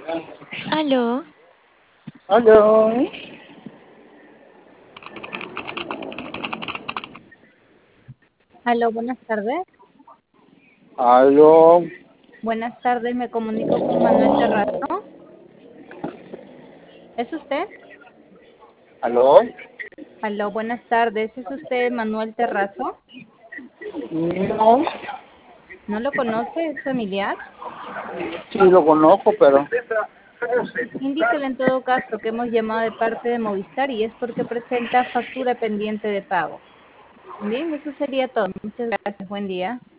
Aló, Aló, Aló, buenas tardes. aló, Buenas tardes, me comunico con Manuel Terrazo. ¿Es usted? aló. Aló, buenas tardes. ¿Es usted Manuel Terrazo? No, ¿No lo conoce? ¿Es familiar? sí lo conozco, pero Indíquele en todo caso que hemos llamado de parte de Movistar y es porque presenta factura pendiente de pago. Bien, eso sería todo. Muchas gracias. Buen día.